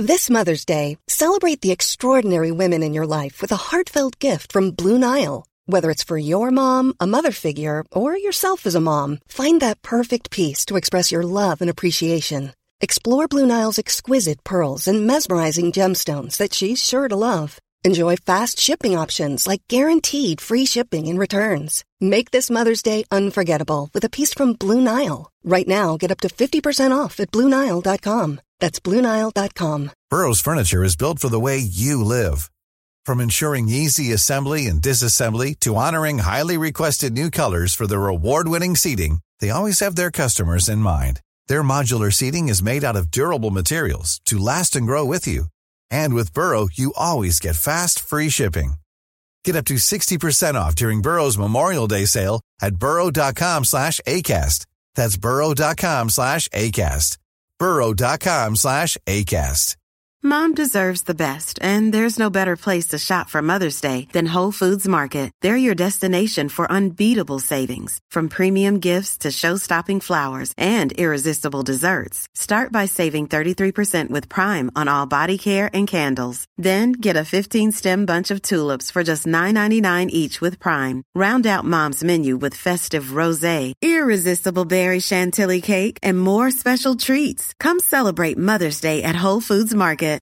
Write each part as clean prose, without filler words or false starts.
This Mother's Day, celebrate the extraordinary women in your life with a heartfelt gift from Blue Nile. Whether it's for your mom, a mother figure, or yourself as a mom, find that perfect piece to express your love and appreciation. Explore Blue Nile's exquisite pearls and mesmerizing gemstones that she's sure to love. Enjoy fast shipping options like guaranteed free shipping and returns. Make this Mother's Day unforgettable with a piece from Blue Nile. Right now, get up to 50% off at BlueNile.com. That's BlueNile.com. Burrow's furniture is built for the way you live. From ensuring easy assembly and disassembly to honoring highly requested new colors for their award-winning seating, they always have their customers in mind. Their modular seating is made out of durable materials to last and grow with you. And with Burrow, you always get fast, free shipping. Get up to 60% off during Burrow's Memorial Day sale at burrow.com/ACAST. That's burrow.com/ACAST. burrow.com/ACAST. Mom deserves the best, and there's no better place to shop for Mother's Day than Whole Foods Market. They're your destination for unbeatable savings, from premium gifts to show-stopping flowers and irresistible desserts. Start by saving 33% with Prime on all body care and candles. Then get a 15-stem bunch of tulips for just $9.99 each with Prime. Round out Mom's menu with festive rosé, irresistible berry chantilly cake, and more special treats. Come celebrate Mother's Day at Whole Foods Market.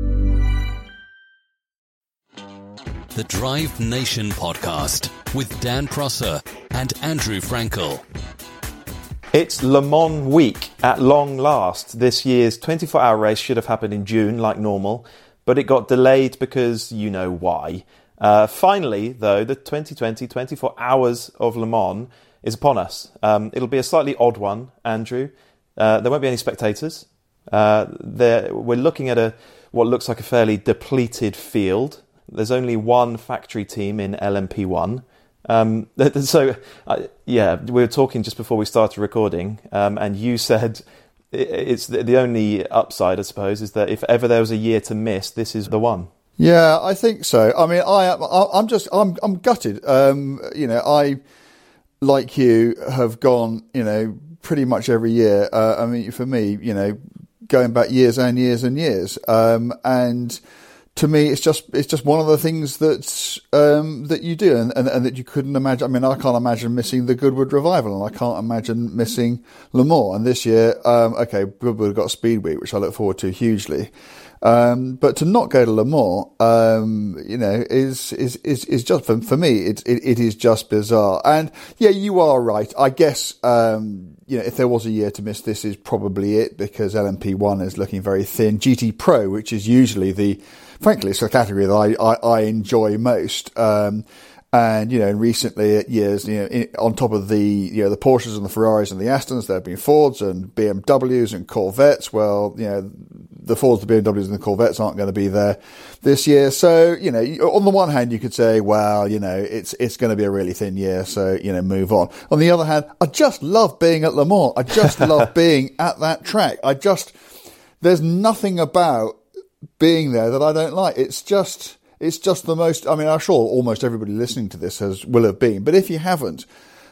The Drive Nation podcast with Dan Prosser and Andrew Frankel. It's Le Mans week at long last. This year's 24-hour race should have happened in June like normal, but it got delayed because you know why. Finally, though, the 2020 24 Hours of Le Mans is upon us. It'll be a slightly odd one, Andrew. There won't be any spectators. We're looking at what looks like a fairly depleted field. There's only one factory team in LMP1. We were talking just before we started recording, and you said it's the only upside, I suppose, is that if ever there was a year to miss, this is the one. Yeah, I think so. I mean, I'm gutted. I, like you, have gone, pretty much every year. I mean, for me, going back years and years and years, and to me, it's just one of the things that you do, and that you couldn't imagine. I mean, I can't imagine missing the Goodwood Revival, and I can't imagine missing Le Mans. And this year, Goodwood got Speed Week, which I look forward to hugely. But to not go to Le Mans, is just for me. It is just bizarre. And yeah, you are right. I guess if there was a year to miss, this is probably it, because LMP1 is looking very thin. GT Pro, which is usually frankly, it's the category that I enjoy most. And, in recent years, on top of the Porsches and the Ferraris and the Astons, there have been Fords and BMWs and Corvettes. Well, the Fords, the BMWs and the Corvettes aren't going to be there this year. So, on the one hand, you could say, well, it's going to be a really thin year. So, move on. On the other hand, I just love being at Le Mans. I just love being at that track. There's nothing about being there that I don't like. It's just the most. I mean, I'm sure almost everybody listening to this will have been, but if you haven't,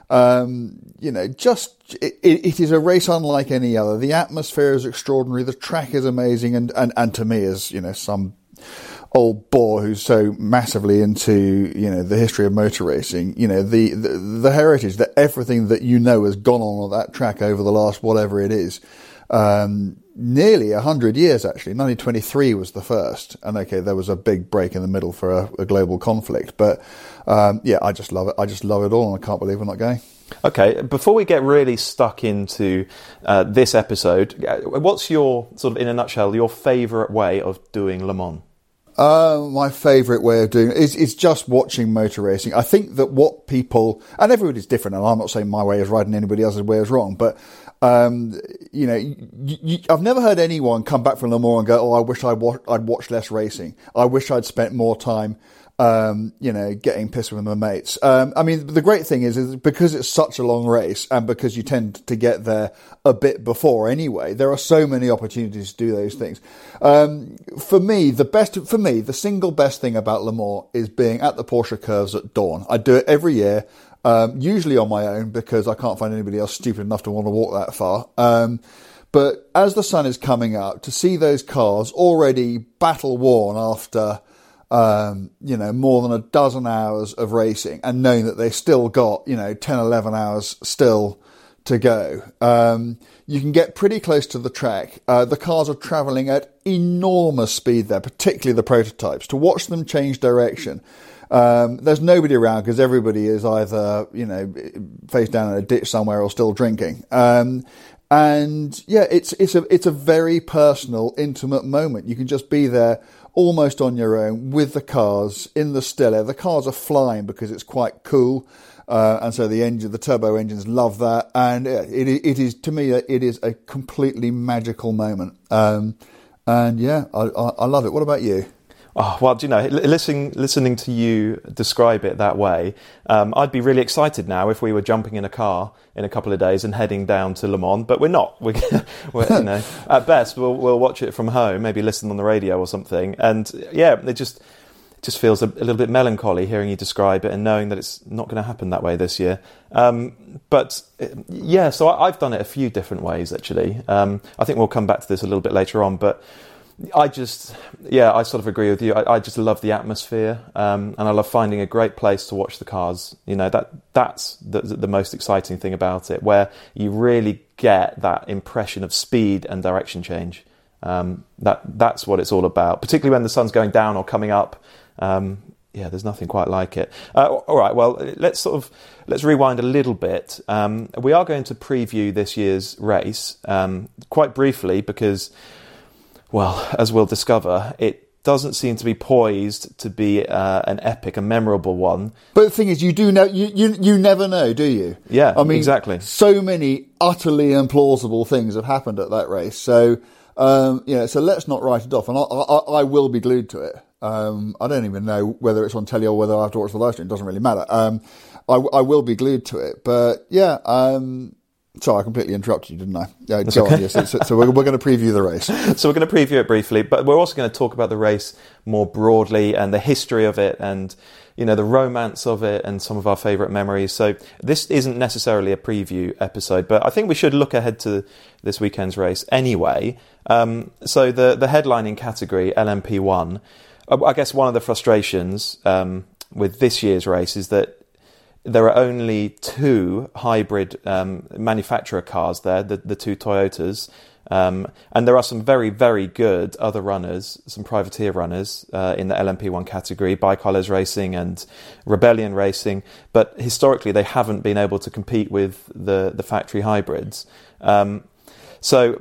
it is a race unlike any other. The atmosphere is extraordinary. The track is amazing, and to me, as some old bore who's so massively into the history of motor racing, the heritage, that everything that has gone on that track over the last whatever it is. Nearly 100 years, actually. 1923 was the first. And okay, there was a big break in the middle for a global conflict. But, I just love it. I just love it all, and I can't believe we're not going. Okay, before we get really stuck into this episode, what's your, sort of in a nutshell, your favourite way of doing Le Mans? My favourite way of doing it is just watching motor racing. I think that what people, and everybody's different, and I'm not saying my way is right and anybody else's way is wrong, but I've never heard anyone come back from Le Mans and go, "Oh, I wish I'd watched less racing. I wish I'd spent more time, getting pissed with my mates." I mean, the great thing is because it's such a long race, and because you tend to get there a bit before anyway, there are so many opportunities to do those things. For me, the single best thing about Le Mans is being at the Porsche curves at dawn. I do it every year. Usually on my own, because I can't find anybody else stupid enough to want to walk that far. But as the sun is coming up, to see those cars already battle worn after more than a dozen hours of racing, and knowing that they've still got 10, 11 hours still to go, you can get pretty close to the track. The cars are travelling at enormous speed there, particularly the prototypes. To watch them change direction, there's nobody around because everybody is either face down in a ditch somewhere or still drinking. And yeah, it's a very personal, intimate moment. You can just be there almost on your own with the cars in the still air. The cars are flying because it's quite cool. And so the turbo engines love that. And it is, to me, it is a completely magical moment. And yeah, I love it. What about you? Oh, well, listening to you describe it that way, I'd be really excited now if we were jumping in a car in a couple of days and heading down to Le Mans, but we're not. We're at best, we'll watch it from home, maybe listen on the radio or something. And yeah, it just feels a little bit melancholy hearing you describe it and knowing that it's not going to happen that way this year. But yeah, so I've done it a few different ways, actually. I think we'll come back to this a little bit later on, but I sort of agree with you. I just love the atmosphere, and I love finding a great place to watch the cars. That's the most exciting thing about it, where you really get that impression of speed and direction change. That's what it's all about, particularly when the sun's going down or coming up. There's nothing quite like it. All right, well, let's rewind a little bit. We are going to preview this year's race quite briefly because, well, as we'll discover, it doesn't seem to be poised to be an epic, a memorable one. But the thing is, you do know, you never know, do you? Yeah, I mean, exactly. So many utterly implausible things have happened at that race. So, so let's not write it off. And I will be glued to it. I don't even know whether it's on telly or whether I have to watch the live stream. It doesn't really matter. I will be glued to it. But yeah, sorry, I completely interrupted you, didn't I? Yeah, go on, yes. So we're going to preview the race. So we're going to preview it briefly, but we're also going to talk about the race more broadly and the history of it and, the romance of it and some of our favourite memories. So this isn't necessarily a preview episode, but I think we should look ahead to this weekend's race anyway. So the headlining category, LMP1, I guess one of the frustrations with this year's race is that there are only two hybrid manufacturer cars there, the two Toyotas. And there are some very, very good other runners, some privateer runners in the LMP1 category, Baikalers Racing and Rebellion Racing. But historically, they haven't been able to compete with the factory hybrids. So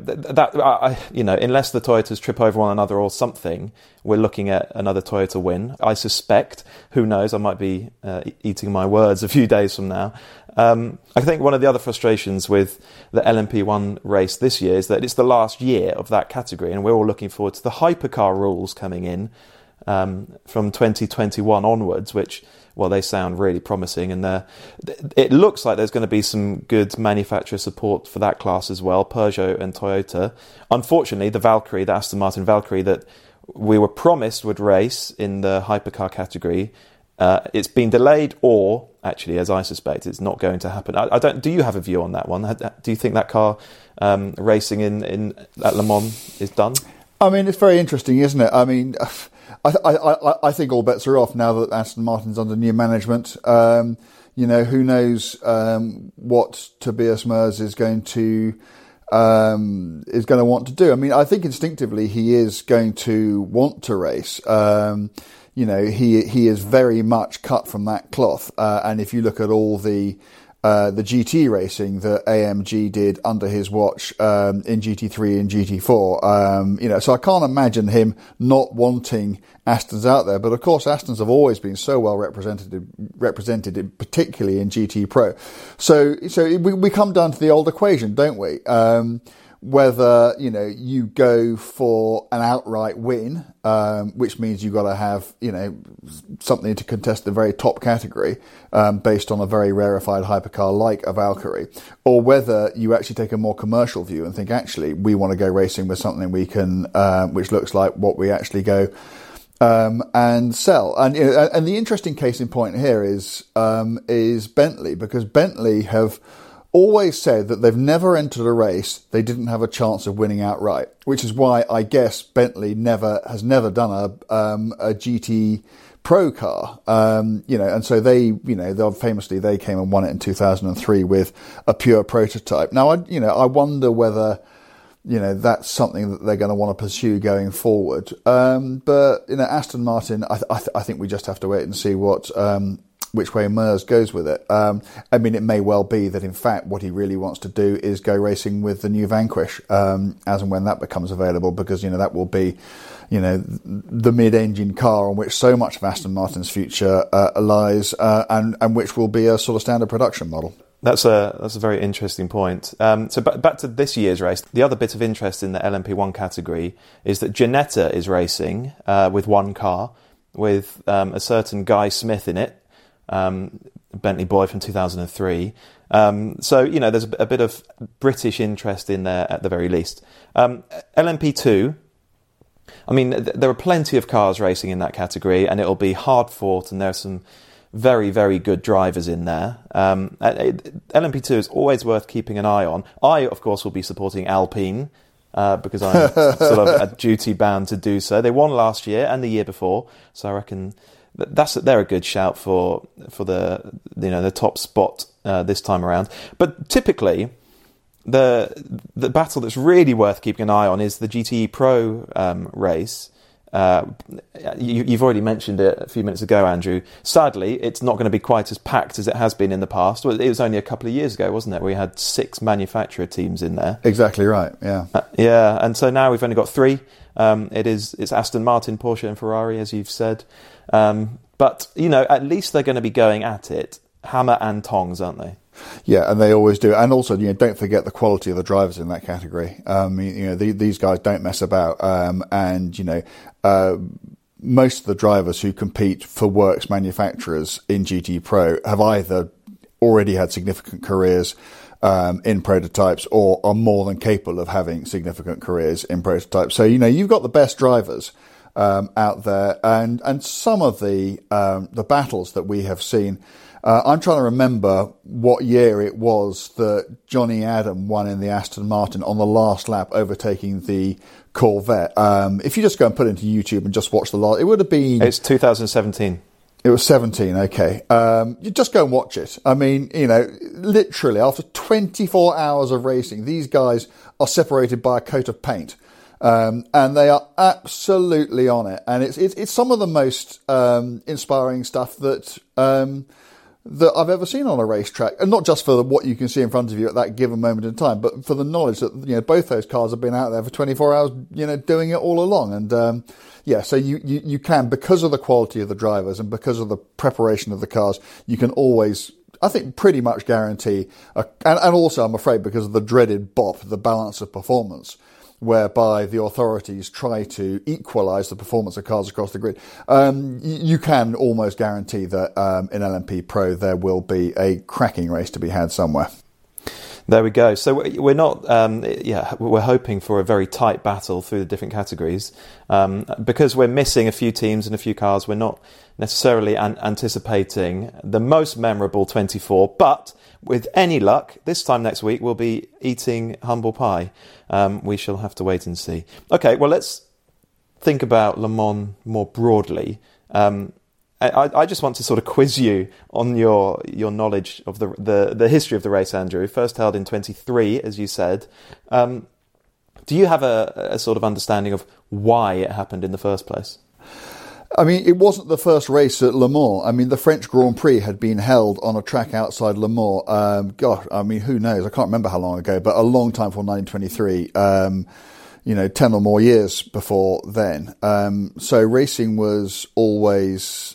unless the Toyotas trip over one another or something, we're looking at another Toyota win. I suspect, who knows, I might be eating my words a few days from now. I think one of the other frustrations with the LMP1 race this year is that it's the last year of that category, and we're all looking forward to the hypercar rules coming in from 2021 onwards, which, well, they sound really promising, and it looks like there's going to be some good manufacturer support for that class as well, Peugeot and Toyota. Unfortunately, the Aston Martin Valkyrie that we were promised would race in the hypercar category, it's been delayed, or actually, as I suspect, it's not going to happen. Do you have a view on that one? Do you think that car racing at Le Mans is done? I mean, it's very interesting, isn't it? I mean, I think all bets are off now that Aston Martin's under new management. Who knows what Tobias Merz is going to want to do. I mean, I think instinctively he is going to want to race. He is very much cut from that cloth. And if you look at all the GT racing that AMG did under his watch in GT3 and GT4, so I can't imagine him not wanting Astons out there. But of course, Astons have always been so well represented, particularly in GT Pro. So we come down to the old equation, don't we? Whether, you go for an outright win, which means you've got to have, something to contest the very top category, based on a very rarefied hypercar like a Valkyrie, or whether you actually take a more commercial view and think, actually, we want to go racing with something we can, which looks like what we actually go, and sell. And the interesting case in point here is Bentley, because Bentley have always said that they've never entered a race they didn't have a chance of winning outright, which is why I guess Bentley has never done a GT Pro car, and so they famously they came and won it in 2003 with a pure prototype. Now, I wonder whether that's something that they're going to want to pursue going forward. But Aston Martin, I think we just have to wait and see which way Mers goes with it. It may well be that, in fact, what he really wants to do is go racing with the new Vanquish, as and when that becomes available, because, that will be, the mid-engine car on which so much of Aston Martin's future lies, and which will be a sort of standard production model. That's a very interesting point. So back to this year's race, the other bit of interest in the LMP1 category is that Ginetta is racing with one car, with a certain Guy Smith in it, Bentley boy from 2003. So, there's a bit of British interest in there at the very least. LMP2, there are plenty of cars racing in that category, and it'll be hard fought, and there are some very, very good drivers in there. LMP2 is always worth keeping an eye on. I, of course, will be supporting Alpine, because I'm sort of duty bound to do so. They won last year and the year before, so I reckon they're a good shout for the top spot this time around. But typically, the battle that's really worth keeping an eye on is the GTE Pro race. You've already mentioned it a few minutes ago, Andrew. Sadly, it's not going to be quite as packed as it has been in the past. Well, it was only a couple of years ago, wasn't it? We had 6 manufacturer teams in there. Exactly right. Yeah. And so now we've only got 3. It's Aston Martin, Porsche, and Ferrari, as you've said. But at least they're going to be going at it, hammer and tongs, aren't they? Yeah, and they always do. And also, don't forget the quality of the drivers in that category. These guys don't mess about. Most of the drivers who compete for works manufacturers in GT Pro have either already had significant careers in prototypes, or are more than capable of having significant careers in prototypes. So, you've got the best drivers out there, and some of the battles that we have seen. I'm trying to remember what year it was that Johnny Adam won in the Aston Martin on the last lap, overtaking the Corvette. If you just go and put it into YouTube and just watch the last, it would have been... It's 2017. It was 17, okay. You just go and watch it. Literally, after 24 hours of racing, these guys are separated by a coat of paint. And they are absolutely on it. And it's some of the most inspiring stuff that I've ever seen on a racetrack, and not just for what you can see in front of you at that given moment in time, but for the knowledge that both those cars have been out there for 24 hours, doing it all along. And so you can, because of the quality of the drivers and because of the preparation of the cars, you can always, I think, pretty much guarantee, and also I'm afraid because of the dreaded BOP, the balance of performance, whereby the authorities try to equalise the performance of cars across the grid, you can almost guarantee that in LMP Pro there will be a cracking race to be had somewhere. There we go. So we're not, we're hoping for a very tight battle through the different categories. Because we're missing a few teams and a few cars, we're not necessarily anticipating the most memorable 24, but with any luck, this time next week we'll be eating humble pie. We shall have to wait and see. Okay, well, let's think about Le Mans more broadly. I just want to sort of quiz you on your knowledge of the history of the race, Andrew. First held in 23, as you said. Do you have a sort of understanding of why it happened in the first place? It wasn't the first race at Le Mans. The French Grand Prix had been held on a track outside Le Mans. Who knows? I can't remember how long ago, but a long time before 1923. 10 or more years before then. So racing was always,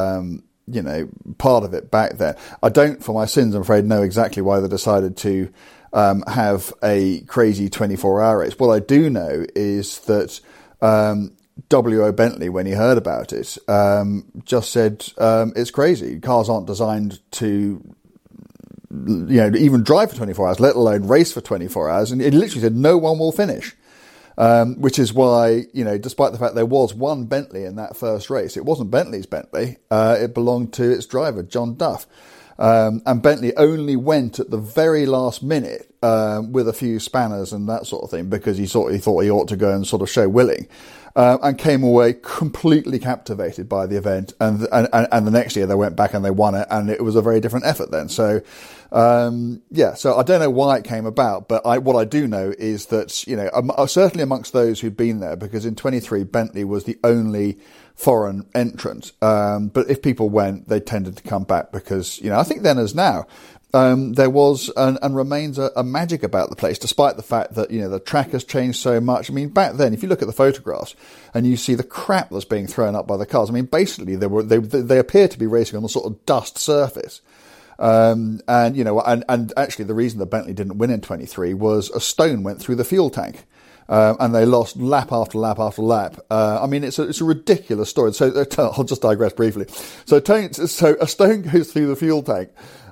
part of it back then. I don't, for my sins, I'm afraid, know exactly why they decided to have a crazy 24-hour race. What I do know is that W.O. Bentley, when he heard about it, just said, it's crazy. Cars aren't designed to, even drive for 24 hours, let alone race for 24 hours. And he literally said, no one will finish. Which is why, despite the fact there was one Bentley in that first race, it wasn't Bentley's Bentley. It belonged to its driver, John Duff. And Bentley only went at the very last minute with a few spanners and that sort of thing, because he thought he ought to go and sort of show willing. And came away completely captivated by the event. And the next year they went back and they won it, and it was a very different effort then. So, so I don't know why it came about, but what I do know is that, certainly amongst those who'd been there, because in 23 Bentley was the only foreign entrant. But if people went, they tended to come back because, I think then as now, there was and remains a magic about the place, despite the fact that, the track has changed so much. I mean, back then, if you look at the photographs and you see the crap that's being thrown up by the cars, I mean, basically they appear to be racing on a sort of dust surface. And actually the reason that Bentley didn't win in 23 was a stone went through the fuel tank. And they lost lap after lap after lap. I mean, it's a ridiculous story. So I'll just digress briefly. So a stone goes through the fuel tank.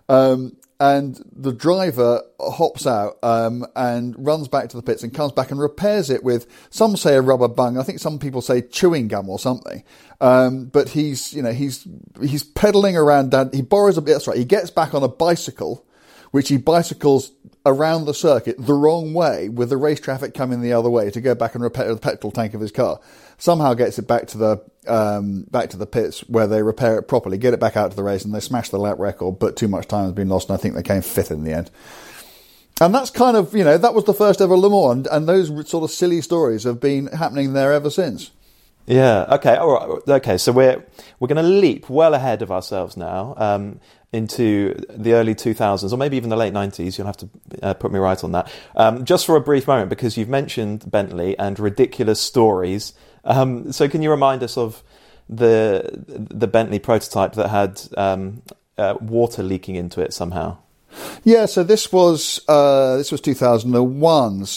And the driver hops out and runs back to the pits and comes back and repairs it with, some say a rubber bung, I think some people say chewing gum or something. But he's pedaling around. He borrows that's right. He gets back on a bicycle, which he bicycles around the circuit the wrong way, with the race traffic coming the other way, to go back and repair the petrol tank of his car. Somehow gets it back to the pits, where they repair it properly, get it back out to the race, and they smash the lap record, but too much time has been lost, and I think they came 5th in the end. And that's kind of, that was the first ever Le Mans, and those sort of silly stories have been happening there ever since. Yeah. Okay. All right. Okay. So we're going to leap well ahead of ourselves now into the early 2000s, or maybe even the late 90s. You'll have to put me right on that. Just for a brief moment, because you've mentioned Bentley and ridiculous stories. So can you remind us of the Bentley prototype that had water leaking into it somehow? Yeah. So this was 2001.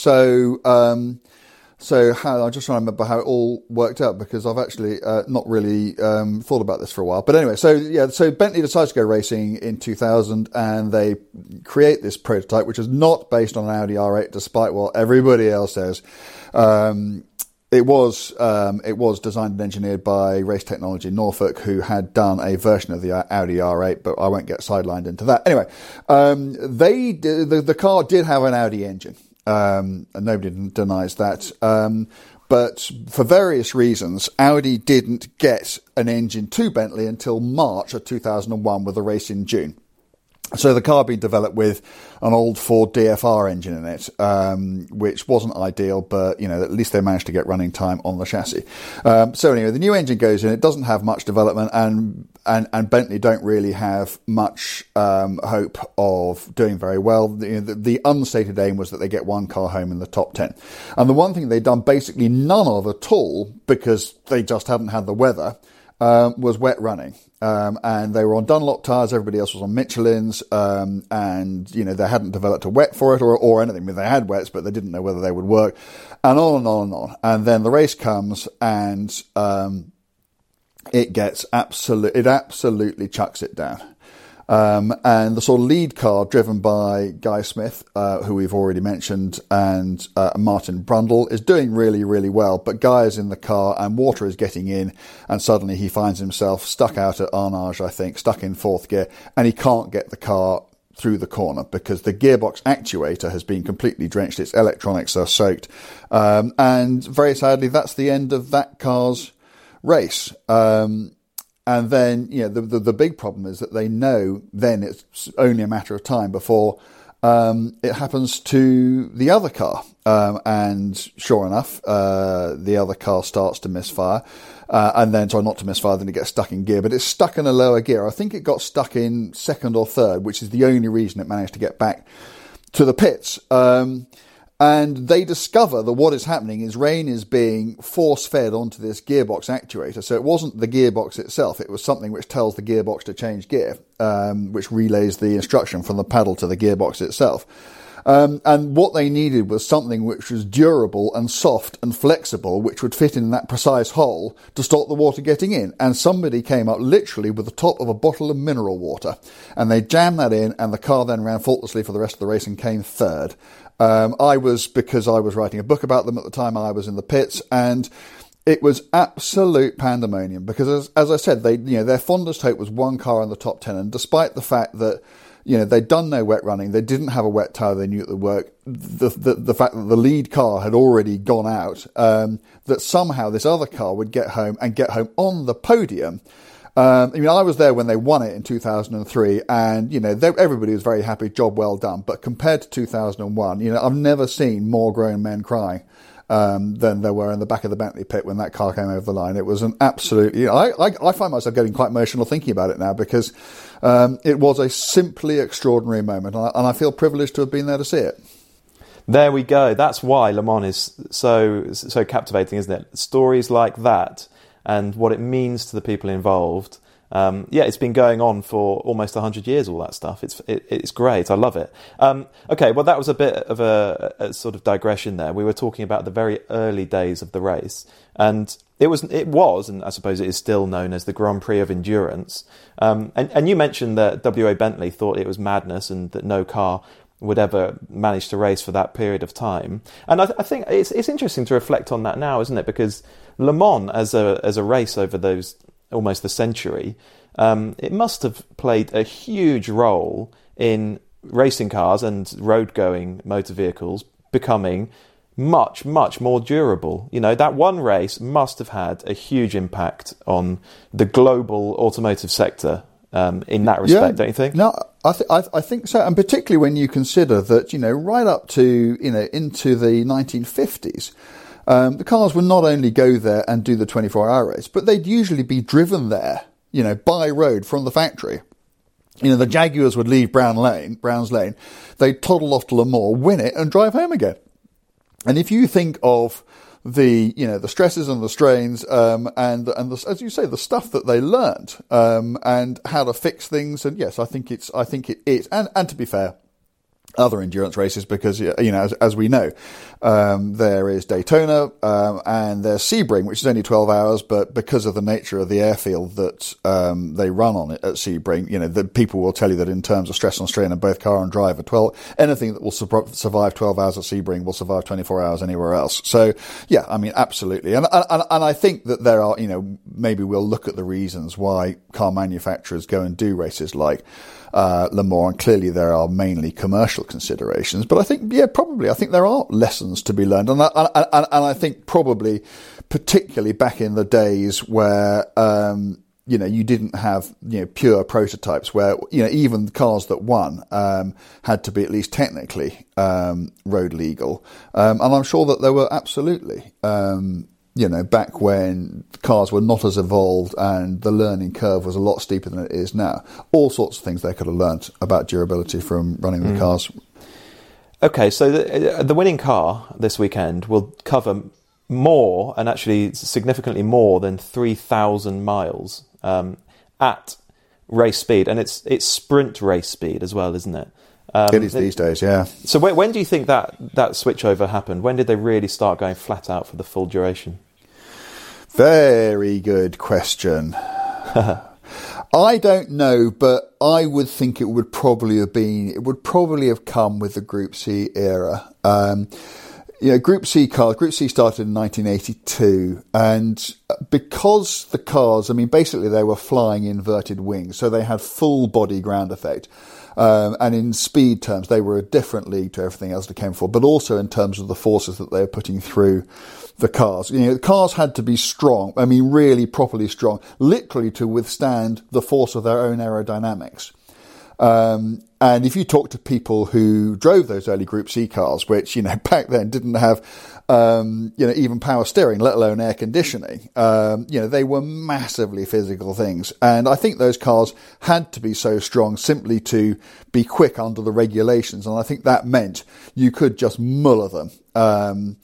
So I'm just trying to remember how it all worked out, because I've actually not really thought about this for a while. But anyway, so Bentley decides to go racing in 2000, and they create this prototype, which is not based on an Audi R8, despite what everybody else says. It was designed and engineered by Race Technology Norfolk, who had done a version of the Audi R8, but I won't get sidelined into that. Anyway, the car did have an Audi engine. And nobody denies that. But for various reasons, Audi didn't get an engine to Bentley until March of 2001, with a race in June. So the car had been developed with an old Ford DFR engine in it, which wasn't ideal, but, at least they managed to get running time on the chassis. So anyway, the new engine goes in. It doesn't have much development, and Bentley don't really have much hope of doing very well. The unstated aim was that they get one car home in the top 10. And the one thing they'd done basically none of at all, because they just hadn't had the weather, was wet running. And they were on Dunlop tyres, everybody else was on Michelin's, and, they hadn't developed a wet for it or anything. I mean, they had wets, but they didn't know whether they would work, and on and on and on. And then the race comes, and it absolutely chucks it down. And the sort of lead car, driven by Guy Smith, who we've already mentioned, and Martin Brundle, is doing really, really well. But Guy is in the car, and water is getting in, and suddenly he finds himself stuck out at Arnage, I think, stuck in 4th gear, and he can't get the car through the corner because the gearbox actuator has been completely drenched. Its electronics are soaked. And very sadly, that's the end of that car's race. And then, the big problem is that they know then it's only a matter of time before it happens to the other car. And sure enough, the other car starts to misfire. Not to misfire, then it gets stuck in gear. But it's stuck in a lower gear. I think it got stuck in 2nd or 3rd, which is the only reason it managed to get back to the pits. And they discover that what is happening is rain is being force-fed onto this gearbox actuator. So it wasn't the gearbox itself. It was something which tells the gearbox to change gear, which relays the instruction from the pedal to the gearbox itself. And what they needed was something which was durable and soft and flexible, which would fit in that precise hole to stop the water getting in. And somebody came up literally with the top of a bottle of mineral water, and they jammed that in, and the car then ran faultlessly for the rest of the race and came 3rd. Because I was writing a book about them at the time, I was in the pits, and It was absolute pandemonium because, as I said, their fondest hope was one car in the top 10, and despite the fact that they'd done no wet running, they didn't have a wet tyre, they knew it would work. The fact that the lead car had already gone out, that somehow this other car would get home on the podium. I was there when they won it in 2003, and everybody was very happy, job well done. But compared to 2001, I've never seen more grown men crying than there were in the back of the Bentley pit when that car came over the line. It was an absolute. I find myself getting quite emotional thinking about it now because it was a simply extraordinary moment, and I feel privileged to have been there to see it. There we go. That's why Le Mans is so captivating, isn't it? Stories like that and what it means to the people involved. It's been going on for almost 100 years, all that stuff. It's great. I love it. Okay, well, that was a bit of a sort of digression there. We were talking about the very early days of the race, and it was, and I suppose it is still known as the Grand Prix of Endurance. And you mentioned that W.A. Bentley thought it was madness and that no car would ever manage to race for that period of time. And I think it's interesting to reflect on that now, isn't it? Because Le Mans as a race over those almost a century, it must have played a huge role in racing cars and road-going motor vehicles becoming much, much more durable. That one race must have had a huge impact on the global automotive sector in that respect, don't you think? No, I think so, and particularly when you consider that, right up to, into the 1950s, the cars would not only go there and do the 24-hour race, but they'd usually be driven there, by road from the factory. The Jaguars would leave Brown's Lane, they'd toddle off to Le Mans, win it, and drive home again. And if you think of the stresses and the strains, and the, as you say, the stuff that they learnt, and how to fix things, and yes, I think it is, and to be fair, other endurance races, because as we know, there is Daytona, and there's Sebring, which is only 12 hours, but because of the nature of the airfield that they run on it at Sebring, the people will tell you that in terms of stress and strain of both car and driver, anything that will survive 12 hours at Sebring will survive 24 hours anywhere else. So yeah, absolutely, and I think that there are, maybe we'll look at the reasons why car manufacturers go and do races like Le Mans, and clearly there are mainly commercial considerations, but I think there are lessons to be learned, and I think probably particularly back in the days where you didn't have pure prototypes, where even the cars that won had to be at least technically road legal, and I'm sure that there were absolutely back when cars were not as evolved and the learning curve was a lot steeper than it is now, all sorts of things they could have learnt about durability from running the cars. Okay, so the winning car this weekend will cover more, and actually significantly more than 3,000 miles at race speed, and it's sprint race speed as well, isn't it? It is these days, yeah. So when do you think that switchover happened? When did they really start going flat out for the full duration? Very good question. I don't know, but I would think it would probably have come with the Group C era. Group C cars, Group C started in 1982, and because the cars, basically they were flying inverted wings, so they had full body ground effect. And in speed terms, they were a different league to everything else that came before, but also in terms of the forces that they were putting through the cars. The cars had to be strong, really properly strong, literally to withstand the force of their own aerodynamics. And if you talk to people who drove those early Group C cars, which, back then didn't have, even power steering, let alone air conditioning, they were massively physical things. And I think those cars had to be so strong simply to be quick under the regulations. And I think that meant you could just muller them.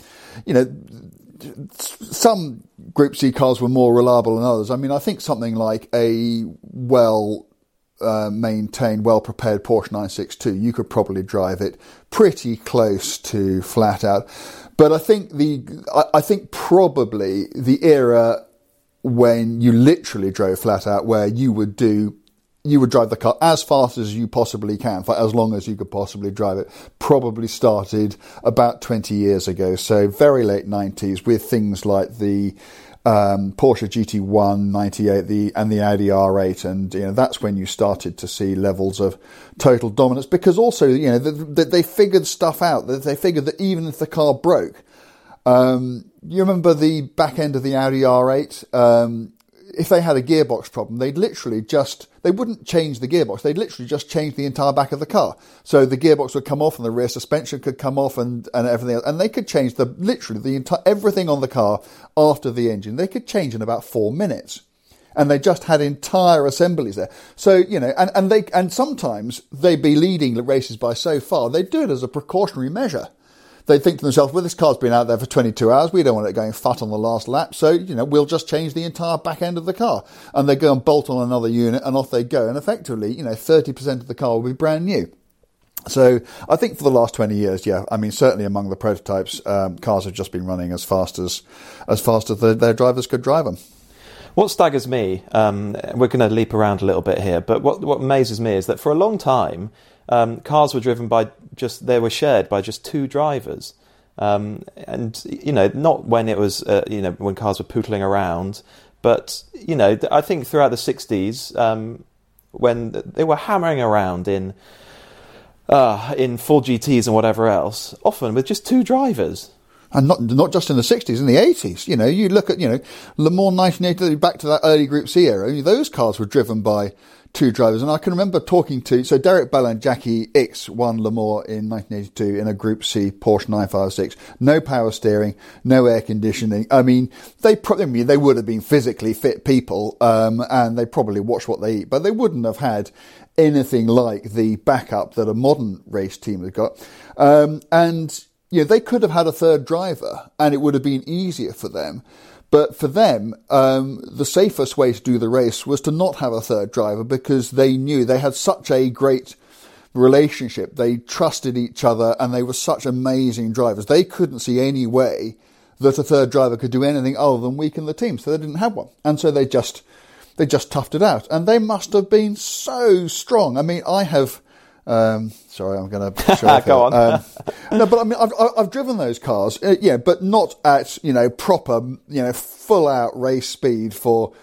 Some Group C cars were more reliable than others. I think something like a maintained, well-prepared Porsche 962, you could probably drive it pretty close to flat out. But I think probably the era when you literally drove flat out, where you would drive the car as fast as you possibly can, for as long as you could possibly drive it, probably started about 20 years ago. So very late 90s, with things like the Porsche GT1 98 and the Audi R8, and that's when you started to see levels of total dominance, because also they figured stuff out. They figured that even if the car broke, you remember the back end of the Audi R8, if they had a gearbox problem, they wouldn't change the gearbox. They'd literally just change the entire back of the car. So the gearbox would come off and the rear suspension could come off and everything else. And they could change everything on the car after the engine. They could change in about 4 minutes. And they just had entire assemblies there. So, and sometimes they'd be leading the races by so far, they'd do it as a precautionary measure. They think to themselves, well, this car's been out there for 22 hours. We don't want it going fat on the last lap. So, we'll just change the entire back end of the car. And they go and bolt on another unit and off they go. And effectively, 30% of the car will be brand new. So I think for the last 20 years, certainly among the prototypes, cars have just been running as fast as their drivers could drive them. What staggers me, we're going to leap around a little bit here, but what amazes me is that for a long time, cars were driven they were shared by just two drivers. And, not when it was, when cars were pootling around, but, I think throughout the 60s, when they were hammering around in full GTs and whatever else, often with just two drivers. And not just in the 60s, in the 80s. You look at, Le Mans 1980, back to that early Group C era, those cars were driven by two drivers. And I can remember so Derek Bell and Jackie Ickx won Le Mans in 1982 in a Group C Porsche 956. No power steering, no air conditioning. I mean, they would have been physically fit people, and they probably watch what they eat, but they wouldn't have had anything like the backup that a modern race team has got. They could have had a third driver and it would have been easier for them. But for them, the safest way to do the race was to not have a third driver, because they knew they had such a great relationship. They trusted each other and they were such amazing drivers. They couldn't see any way that a third driver could do anything other than weaken the team. So they didn't have one. And so they just toughed it out. And they must have been so strong. I mean, I have... sorry, I'm going to show Go on. No, but I mean, I've driven those cars, but not at, proper, full out race speed for,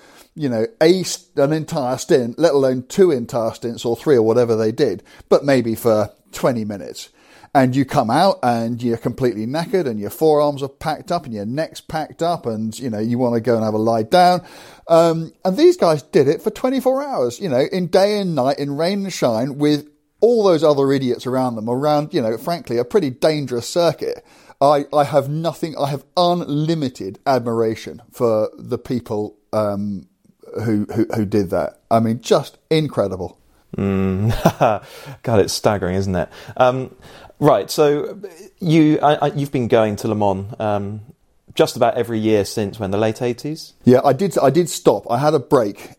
an entire stint, let alone 2 entire stints or 3 or whatever they did, but maybe for 20 minutes. And you come out and you're completely knackered and your forearms are packed up and your neck's packed up and, you want to go and have a lie down. And these guys did it for 24 hours, in day and night, in rain and shine, with all those other idiots around them, frankly, a pretty dangerous circuit. I have unlimited admiration for the people who did that. I mean, just incredible. God, it's staggering, isn't it? Right, so you've been going to Le Mans just about every year since when, the late 80s? Yeah, I did stop. I had a break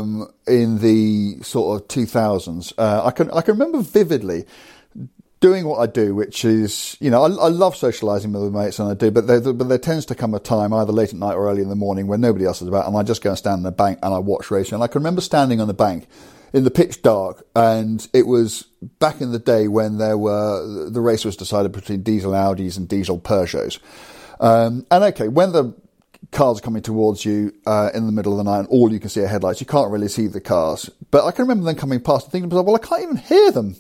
in the sort of 2000s. I can remember vividly doing what I do, which is, I love socialising with my mates, and I do, but there tends to come a time, either late at night or early in the morning, when nobody else is about, and I just go and stand on the bank and I watch racing. And I can remember standing on the bank in the pitch dark, and it was back in the day when the race was decided between diesel Audis and diesel Peugeots. And when the cars are coming towards you in the middle of the night and all you can see are headlights, you can't really see the cars. But I can remember them coming past and thinking to myself, well, I can't even hear them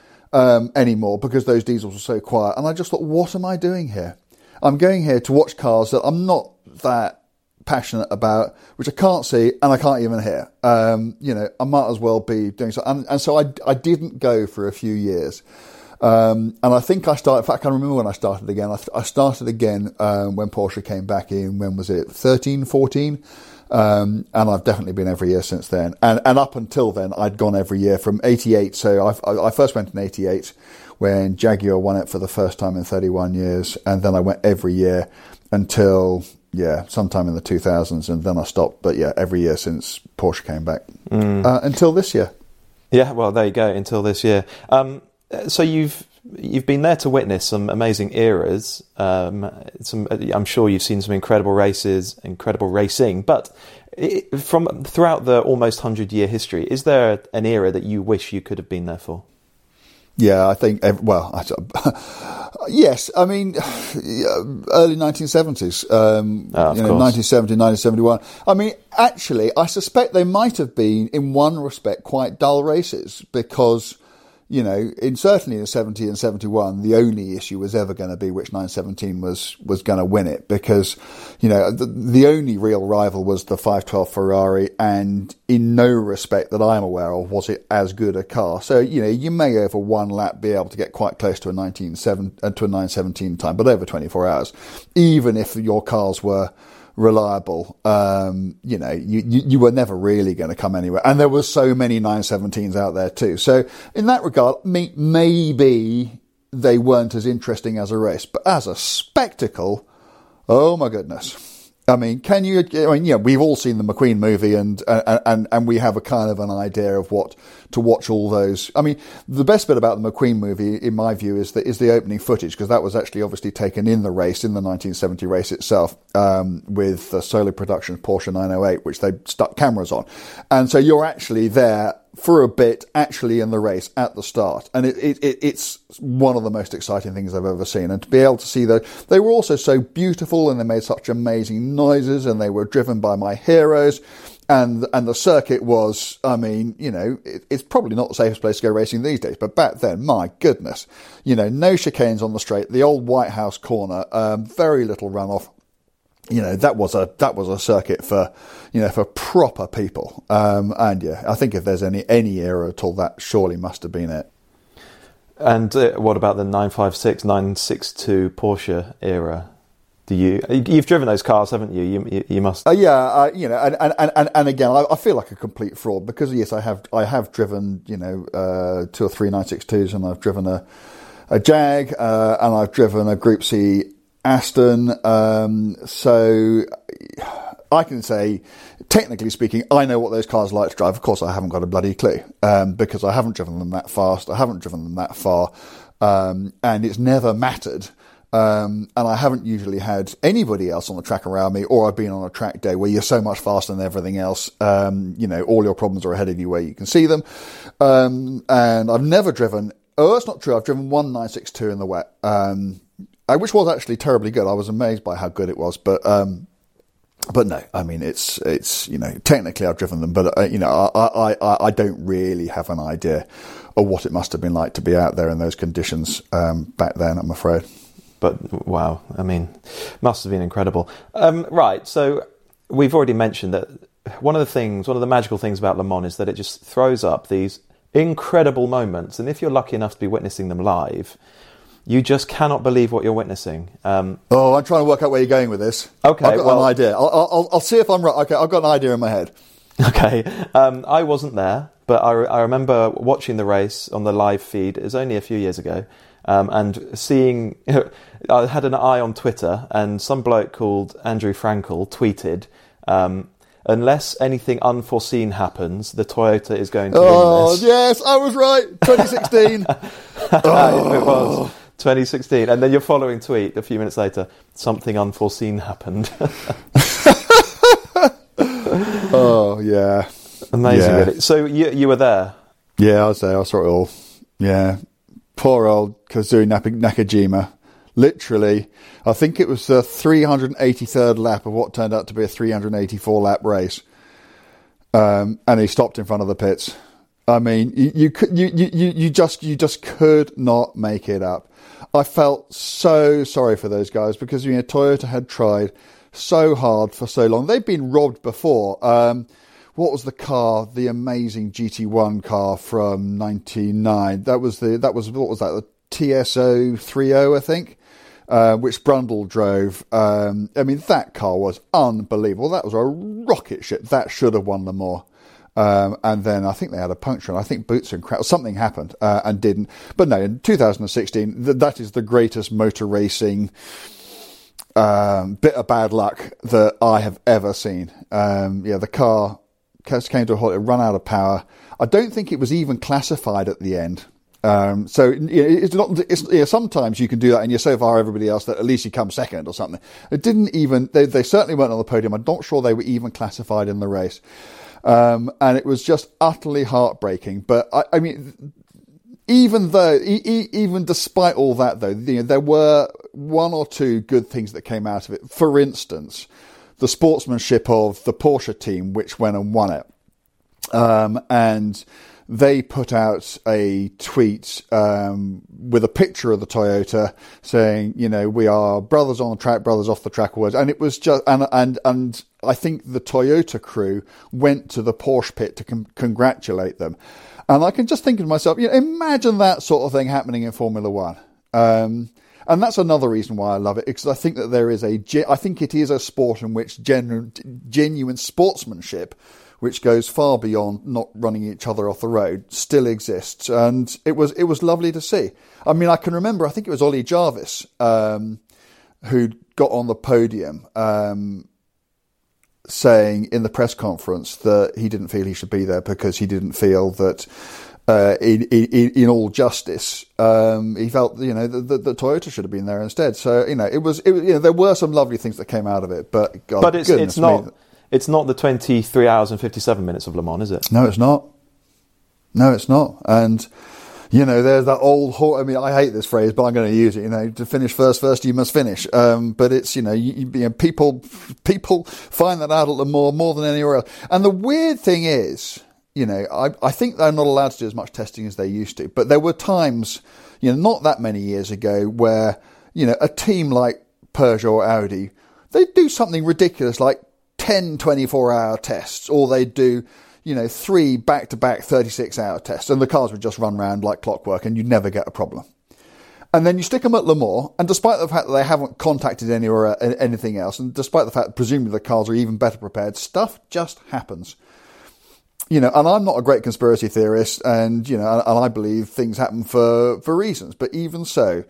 anymore because those diesels were so quiet. And I just thought, what am I doing here? I'm going here to watch cars that I'm not that passionate about, which I can't see and I can't even hear. I might as well be doing so. And so I didn't go for a few years. And I think I started, in fact, I can't remember when I started again. I started again when Porsche came back in, when was it, 13, 14? And I've definitely been every year since then. And up until then, I'd gone every year from 88. So I first went in 88 when Jaguar won it for the first time in 31 years. And then I went every year until, sometime in the 2000s. And then I stopped. But every year since Porsche came back. Until this year. Yeah, well, there you go, until this year. So you've been there to witness some amazing eras. I'm sure you've seen some incredible races, incredible racing. But from throughout the almost 100-year history, is there an era that you wish you could have been there for? Yeah, I think, yes, I mean, early 1970s, 1970, 1971. I mean, actually, I suspect they might have been, in one respect, quite dull races because, certainly in 70 and 71, the only issue was ever going to be which 917 was going to win it because, the only real rival was the 512 Ferrari, and in no respect that I'm aware of was it as good a car. So, you may over one lap be able to get quite close to a 917 time, but over 24 hours, even if your cars were reliable, you were never really going to come anywhere. And there were so many 917s out there too. So in that regard, maybe they weren't as interesting as a race, but as a spectacle, oh my goodness. I mean, we've all seen the McQueen movie and we have a kind of an idea of what to watch all those. I mean, the best bit about the McQueen movie, in my view, is the opening footage, because that was actually obviously taken in the race, in the 1970 race itself, with the Solo Productions Porsche 908, which they stuck cameras on. And so you're actually there for a bit, actually in the race at the start. And it's one of the most exciting things I've ever seen. And to be able to see that, they were also so beautiful and they made such amazing noises and they were driven by my heroes. And the circuit was, I mean, it's probably not the safest place to go racing these days, but back then, my goodness, no chicanes on the straight, the old White House corner, very little runoff. That was a circuit for proper people. And yeah, I think if there's any era at all, that surely must have been it. And what about the 956, 962 Porsche era? You've driven those cars, haven't you? You must. And again, I feel like a complete fraud because yes, I have driven 2 or 3 962s, and I've driven a Jag, and I've driven a Group C Aston. So I can say, technically speaking, I know what those cars are like to drive. Of course, I haven't got a bloody clue because I haven't driven them that fast. I haven't driven them that far, and it's never mattered. And I haven't usually had anybody else on the track around me, or I've been on a track day where you're so much faster than everything else. All your problems are ahead of you where you can see them. And I've never driven, that's not true. I've driven one 962 in the wet, which was actually terribly good. I was amazed by how good it was, but no, I mean, it's, technically I've driven them, but, I don't really have an idea of what it must have been like to be out there in those conditions, back then, I'm afraid. But wow, I mean, must have been incredible. Right, so we've already mentioned that one of the magical things about Le Mans is that it just throws up these incredible moments, and if you're lucky enough to be witnessing them live, you just cannot believe what you're witnessing. I'm trying to work out where you're going with this. Okay, I've got an idea. I'll see if I'm right. Okay, I've got an idea in my head. Okay, I wasn't there, but I remember watching the race on the live feed. It was only a few years ago. And seeing, I had an eye on Twitter, and some bloke called Andrew Frankel tweeted, unless anything unforeseen happens, the Toyota is going to win this. Oh, yes, I was right. 2016. It was 2016. And then your following tweet, a few minutes later, something unforeseen happened. Oh, yeah. Amazing, really. So you were there? Yeah, I was there. I saw it all. Yeah. Poor old Kazuo Nakajima. Literally, I think it was the 383rd lap of what turned out to be a 384 lap race, and he stopped in front of the pits. I mean, you just could not make it up. I felt so sorry for those guys because Toyota had tried so hard for so long. They've been robbed before. What was the car? The amazing GT1 car from '99. What was that? The TSO 30, I think, which Brundle drove. I mean, that car was unbelievable. That was a rocket ship. That should have won Le Mans. And then I think they had a puncture, and I think boots and crap. Something happened and didn't. But no, in 2016, that is the greatest motor racing bit of bad luck that I have ever seen. The car came to a halt. It ran out of power. I don't think it was even classified at the end. So it's not. Sometimes you can do that, and you're so far everybody else that at least you come second or something. It didn't even. They certainly weren't on the podium. I'm not sure they were even classified in the race, and it was just utterly heartbreaking. But I mean, even despite all that, though, there were one or two good things that came out of it. For instance, the sportsmanship of the Porsche team, which went and won it. And they put out a tweet with a picture of the Toyota saying, we are brothers on the track, brothers off the track. And it was just, and I think the Toyota crew went to the Porsche pit to congratulate them. And I can just think to myself, imagine that sort of thing happening in Formula One. And that's another reason why I love it, because I think that I think it is a sport in which genuine sportsmanship, which goes far beyond not running each other off the road, still exists. And it was lovely to see. I mean, I can remember, I think it was Ollie Jarvis who got on the podium saying in the press conference that he didn't feel he should be there because he didn't feel that in all justice, he felt the Toyota should have been there instead. So there were some lovely things that came out of it, but it's not. It's not the 23 hours and 57 minutes of Le Mans, is it? No, it's not. And, there's that old... I hate this phrase, but I'm going to use it. To finish first, you must finish. But it's, people find that out at Le Mans more than anywhere else. And the weird thing is, I think they're not allowed to do as much testing as they used to. But there were times, not that many years ago, where, a team like Peugeot or Audi, they'd do something ridiculous like 10 24-hour tests, or they'd do, 3 back-to-back 36-hour tests, and the cars would just run around like clockwork, and you'd never get a problem. And then you stick them at Le Mans, and despite the fact that they haven't contacted anything else, and despite the fact that presumably the cars are even better prepared, stuff just happens. And I'm not a great conspiracy theorist, and I believe things happen for reasons, but even so,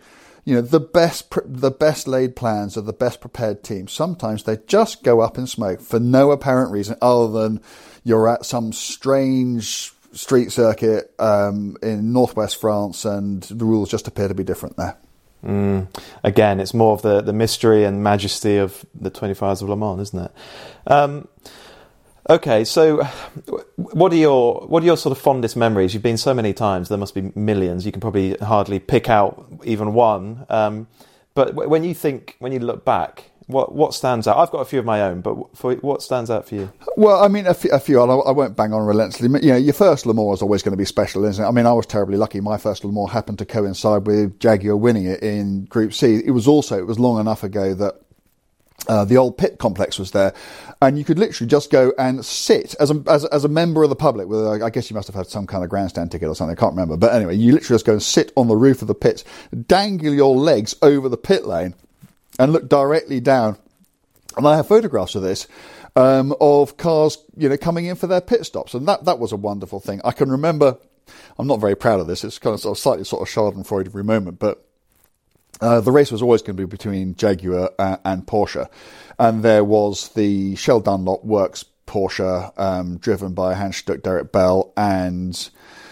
the best laid plans of the best prepared teams, sometimes they just go up in smoke for no apparent reason other than you're at some strange street circuit in northwest France and the rules just appear to be different there. Again, it's more of the mystery and majesty of the 24 Hours of Le Mans, isn't it? Okay, so what are your sort of fondest memories? You've been so many times, there must be millions. You can probably hardly pick out even one. But when you look back, what stands out? I've got a few of my own, but what stands out for you? Well, I mean, a few. I won't bang on relentlessly. Your first Le Mans is always going to be special, isn't it? I mean, I was terribly lucky. My first Le Mans happened to coincide with Jaguar winning it in Group C. It was long enough ago that the old pit complex was there, and you could literally just go and sit as a member of the public. I guess you must have had some kind of grandstand ticket or something. I can't remember, but anyway, you literally just go and sit on the roof of the pits, dangle your legs over the pit lane, and look directly down. And I have photographs of this of cars, coming in for their pit stops, and that was a wonderful thing. I can remember. I'm not very proud of this. It's kind of slightly Schadenfreude moment, but. The race was always going to be between Jaguar and Porsche, and there was the Shell Dunlop Works Porsche driven by Hans Stuck, Derek Bell, and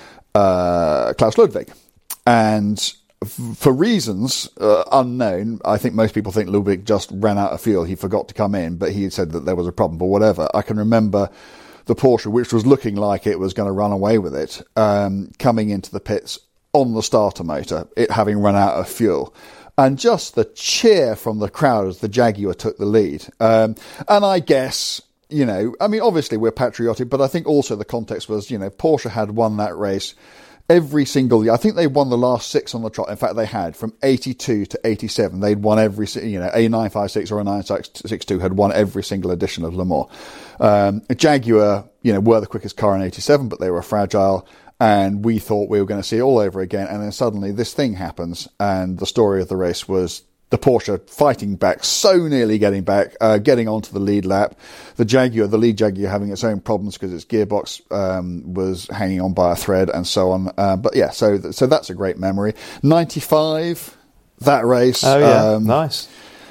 Klaus Ludwig. And for reasons unknown, I think most people think Ludwig just ran out of fuel. He forgot to come in, but he had said that there was a problem, but whatever. I can remember the Porsche, which was looking like it was going to run away with it, coming into the pits on the starter motor, it having run out of fuel. And just the cheer from the crowd as the Jaguar took the lead. And I guess, obviously we're patriotic, but I think also the context was, Porsche had won that race every single year. I think they won the last 6 on the trot. In fact, they had from 82 to 87. They'd won every, a 956 or a 962 had won every single edition of Le Mans. Jaguar, were the quickest car in 87, but they were fragile. And we thought we were going to see it all over again. And then suddenly this thing happens. And the story of the race was the Porsche fighting back, so nearly getting back, getting onto the lead lap. The lead Jaguar having its own problems because its gearbox was hanging on by a thread and so on. But yeah, so that's a great memory. 95, that race. Oh yeah, nice.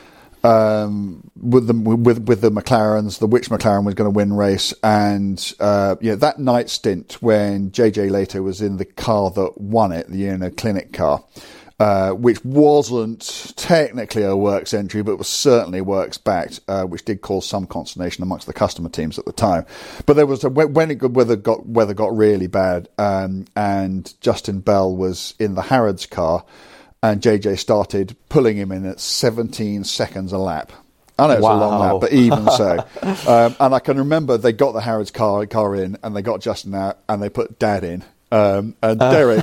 With the McLarens, the which McLaren was going to win race, and that night stint when JJ Leto was in the car that won it, the clinic car, which wasn't technically a works entry, but was certainly works backed, which did cause some consternation amongst the customer teams at the time. But there was when weather got really bad, and Justin Bell was in the Harrods car, and JJ started pulling him in at 17 seconds a lap. I know it's a long lap, but even so. And I can remember they got the Harrods car in, and they got Justin out, and they put Dad in. And Derek,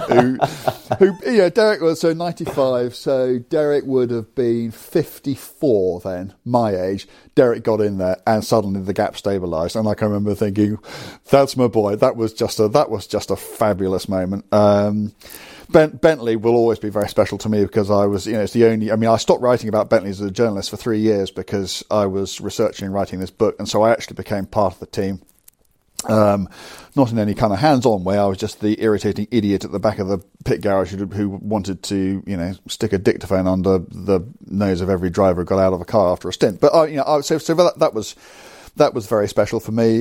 Derek was 95, so Derek would have been 54 then, my age. Derek got in there, and suddenly the gap stabilised, and I can remember thinking, "That's my boy." That was just a fabulous moment. Bentley will always be very special to me because I was, it's the only. I mean, I stopped writing about Bentley as a journalist for 3 years because I was researching and writing this book, and so I actually became part of the team. Not in any kind of hands-on way. I was just the irritating idiot at the back of the pit garage who wanted to, stick a dictaphone under the nose of every driver who got out of a car after a stint. But so that was very special for me.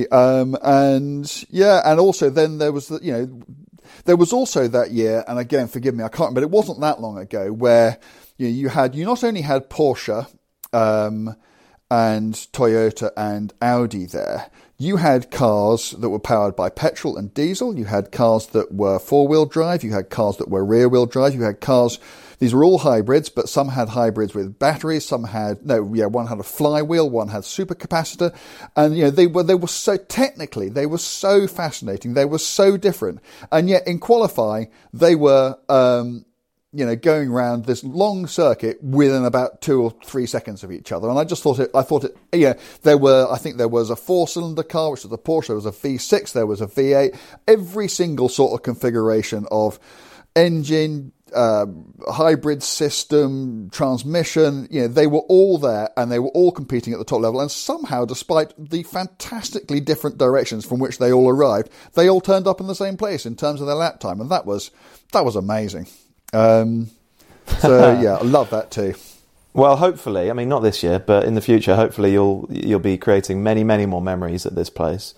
And also then there was there was also that year, and again, forgive me, I can't remember. It wasn't that long ago where you not only had Porsche and Toyota and Audi there. You had cars that were powered by petrol and diesel. You had cars that were four-wheel drive. You had cars that were rear-wheel drive. You had cars, these were all hybrids, but some had hybrids with batteries. One had a flywheel, one had supercapacitor. And, they were so, technically, they were so fascinating. They were so different. And yet in qualifying, they were, going around this long circuit within about 2 or 3 seconds of each other. And I just thought I think there was a 4-cylinder car, which was a Porsche, there was a V6, there was a V8, every single sort of configuration of engine, hybrid system, transmission, they were all there and they were all competing at the top level. And somehow, despite the fantastically different directions from which they all arrived, they all turned up in the same place in terms of their lap time. And that was amazing. I love that too. Well, hopefully, I mean, not this year, but in the future, hopefully you'll be creating many, many more memories at this place.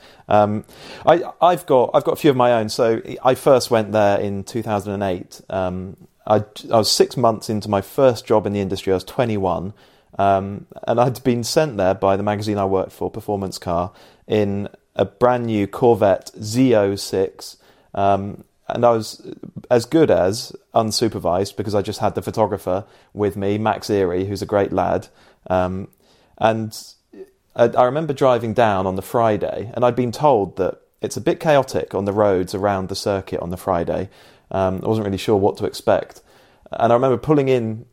I've got a few of my own. So I first went there in 2008. I was 6 months into my first job in the industry. I was 21, and I'd been sent there by the magazine I worked for, Performance Car, in a brand new Corvette Z06. And I was as good as unsupervised because I just had the photographer with me, Max Erie, who's a great lad. And I remember driving down on the Friday, and I'd been told that it's a bit chaotic on the roads around the circuit on the Friday. I wasn't really sure what to expect. And I remember pulling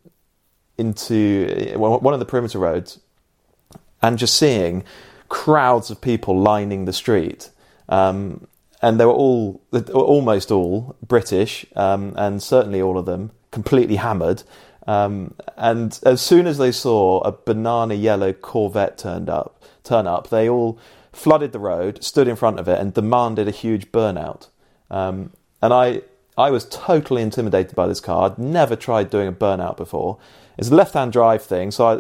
into one of the perimeter roads and just seeing crowds of people lining the street. And they were almost all British, and certainly all of them completely hammered. And as soon as they saw a banana yellow Corvette turn up, they all flooded the road, stood in front of it, and demanded a huge burnout. And I was totally intimidated by this car. I'd never tried doing a burnout before. It's a left-hand drive thing, so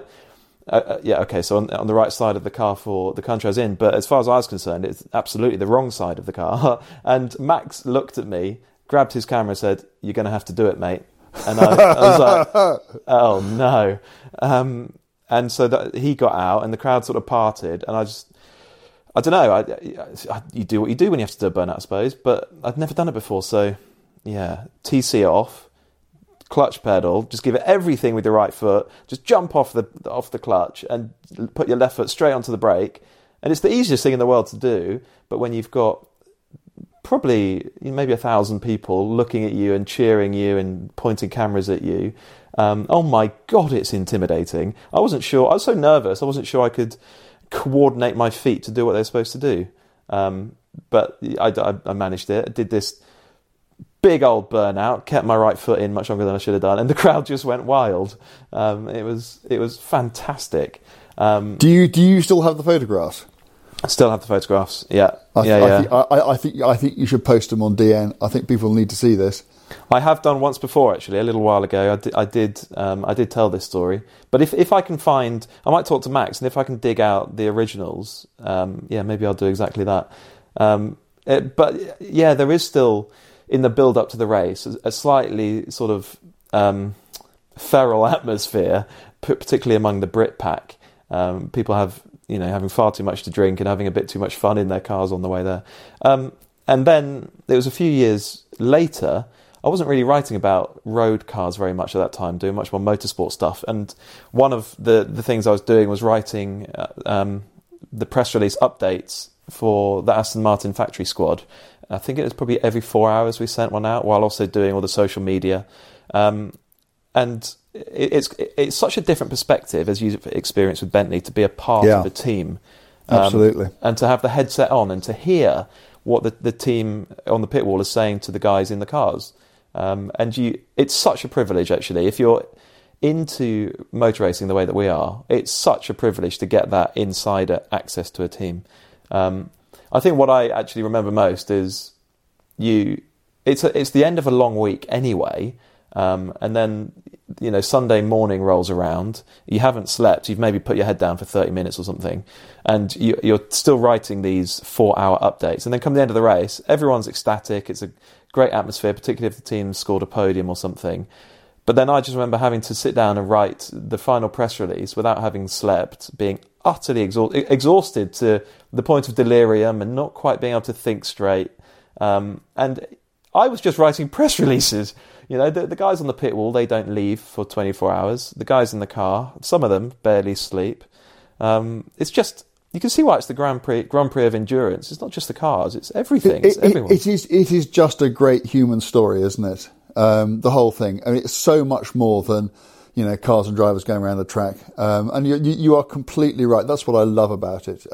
so on the right side of the car for the country I was in, but as far as I was concerned, it's absolutely the wrong side of the car. And Max looked at me, grabbed his camera and said, "You're going to have to do it, mate." And I was like, oh no. And so he got out and the crowd sort of parted, and I don't know, you do what you do when you have to do a burnout, I suppose, but I'd never done it before, so yeah, TC off, clutch pedal, just give it everything with your right foot, just jump off the clutch and put your left foot straight onto the brake. And it's the easiest thing in the world to do, but when you've got probably maybe 1,000 people looking at you and cheering you and pointing cameras at you, oh my God, it's intimidating. I wasn't sure, I was so nervous, I wasn't sure I could coordinate my feet to do what they're supposed to do. But I managed it. I did this big old burnout, kept my right foot in much longer than I should have done, and the crowd just went wild. It was fantastic. Do you still have the photographs? I still have the photographs. Yeah, I think you should post them on DN. I think people need to see this. I have done once before, actually, a little while ago. I did tell this story, but if I can find, I might talk to Max, and if I can dig out the originals, maybe I'll do exactly that. But there is still, in the build up to the race, a slightly sort of feral atmosphere, particularly among the Brit pack. People have, having far too much to drink and having a bit too much fun in their cars on the way there. And then it was a few years later. I wasn't really writing about road cars very much at that time, doing much more motorsport stuff. And one of the things I was doing was writing the press release updates for the Aston Martin factory squad. I think it was probably every 4 hours we sent one out, while also doing all the social media. And it's such a different perspective, as you've experienced with Bentley, to be a part of a team. Absolutely. And to have the headset on and to hear what the team on the pit wall is saying to the guys in the cars. It's such a privilege, actually. If you're into motor racing the way that we are, it's such a privilege to get that insider access to a team. I think what I actually remember most is it's the end of a long week anyway, and then Sunday morning rolls around, you haven't slept, you've maybe put your head down for 30 minutes or something, and you're still writing these 4-hour updates, and then come the end of the race, everyone's ecstatic, it's a great atmosphere, particularly if the team scored a podium or something. But then I just remember having to sit down and write the final press release without having slept, being utterly exhausted to the point of delirium and not quite being able to think straight. And I was just writing press releases. The guys on the pit wall, they don't leave for 24 hours. The guys in the car, some of them barely sleep. It's just... You can see why it's the Grand Prix of endurance. It's not just the cars; it's everything. It's everyone. It is just a great human story, isn't it? The whole thing. I mean, it's so much more than cars and drivers going around the track. And you are completely right. That's what I love about it.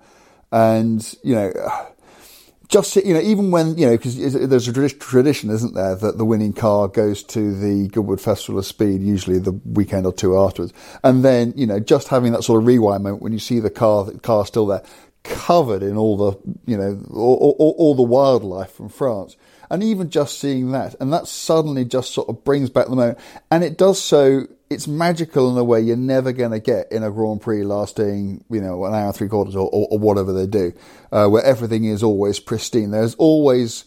Just even when because there's a tradition, isn't there, that the winning car goes to the Goodwood Festival of Speed, usually the weekend or two afterwards, and then just having that sort of rewind moment when you see the car still there, covered in all the all the wildlife from France, and even just seeing that, and that suddenly just sort of brings back the moment, and it does so. It's magical in a way you're never going to get in a Grand Prix lasting, an hour and 3/4 or whatever they do, where everything is always pristine. There's always,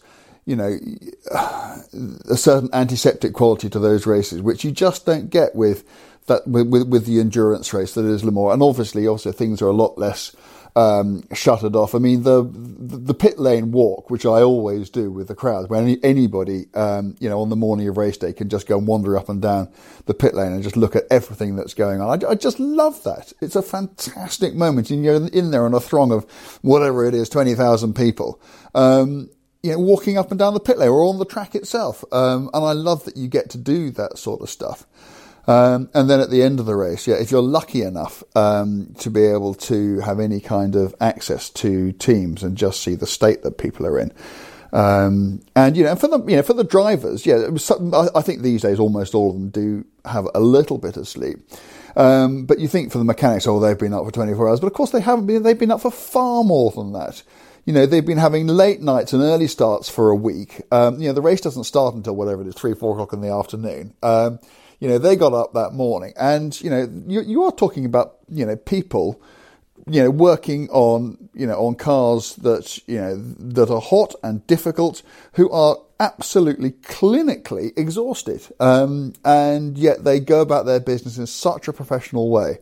a certain antiseptic quality to those races, which you just don't get with the endurance race that is Le Mans. And obviously, also things are a lot less shuttered off. I mean, the pit lane walk, which I always do with the crowd, when anybody, on the morning of race day can just go and wander up and down the pit lane and just look at everything that's going on. I just love that. It's a fantastic moment. And you're in there in a throng of whatever it is, 20,000 people, walking up and down the pit lane or on the track itself. And I love that you get to do that sort of stuff. And then at the end of the race, if you're lucky enough to be able to have any kind of access to teams and just see the state that people are in, and for the drivers, I think these days almost all of them do have a little bit of sleep. But you think for the mechanics, they've been up for 24 hours, but of course they haven't been. They've been up for far more than that. They've been having late nights and early starts for a week. The race doesn't start until whatever it is, 3-4 o'clock in the afternoon. They got up that morning, and you are talking about people working on cars that are hot and difficult, who are absolutely clinically exhausted, and yet they go about their business in such a professional way.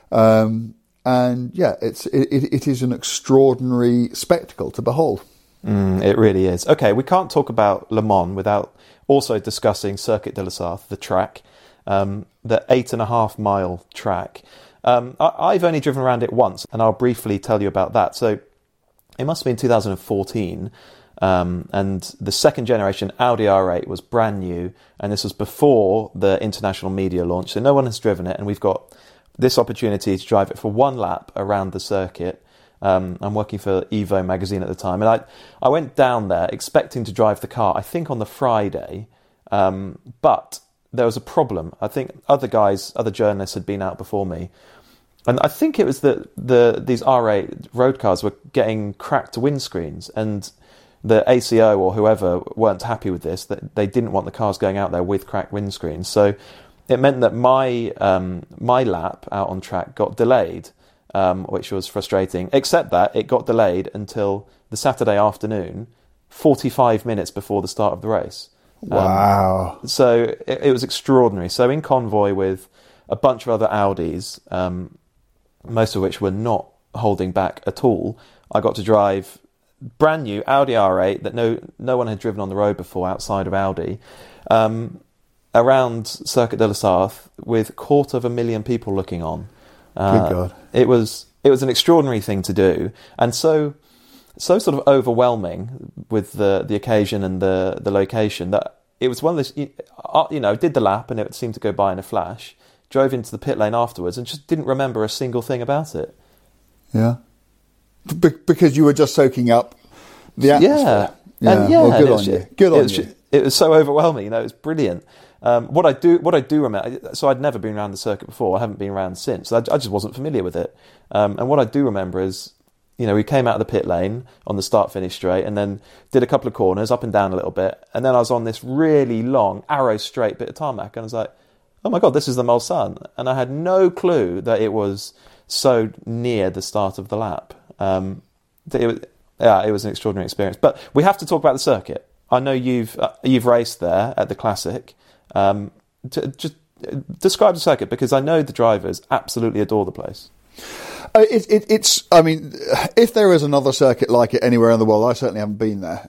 It is an extraordinary spectacle to behold. It really is. Okay, we can't talk about Le Mans without also discussing Circuit de la Sarthe, the track. The 8.5 mile track. I've only driven around it once, and I'll briefly tell you about that. So it must have been 2014, and the second generation Audi R8 was brand new, and this was before the international media launch, so no one has driven it, and we've got this opportunity to drive it for one lap around the circuit. I'm working for Evo magazine at the time, and I went down there expecting to drive the car, I think on the Friday, but there was a problem. I think other journalists had been out before me. And I think it was that these R8 road cars were getting cracked windscreens, and the ACO or whoever weren't happy with this, that they didn't want the cars going out there with cracked windscreens. So it meant that my lap out on track got delayed, which was frustrating, except that it got delayed until the Saturday afternoon, 45 minutes before the start of the race. Wow. So it was extraordinary. So in convoy with a bunch of other Audis, most of which were not holding back at all, I got to drive brand new Audi R8 that no one had driven on the road before outside of Audi, around Circuit de la Sarthe with 250,000 people looking on. Good God. It was an extraordinary thing to do, and so sort of overwhelming with the occasion and the location that it was one of those, did the lap and it seemed to go by in a flash, drove into the pit lane afterwards and just didn't remember a single thing about it. Yeah. Because you were just soaking up the atmosphere. Yeah. Well, good on you. Good on you. It was so overwhelming, it was brilliant. What I do remember, so I'd never been around the circuit before, I haven't been around since, I just wasn't familiar with it. And what I do remember is, we came out of the pit lane on the start-finish straight and then did a couple of corners, up and down a little bit, and then I was on this really long, arrow straight bit of tarmac, and I was like, oh my God, this is the Mulsanne. And I had no clue that it was so near the start of the lap. It was an extraordinary experience. But we have to talk about the circuit. I know you've raced there at the Classic. Just describe the circuit, because I know the drivers absolutely adore the place. It's. I mean, if there is another circuit like it anywhere in the world, I certainly haven't been there.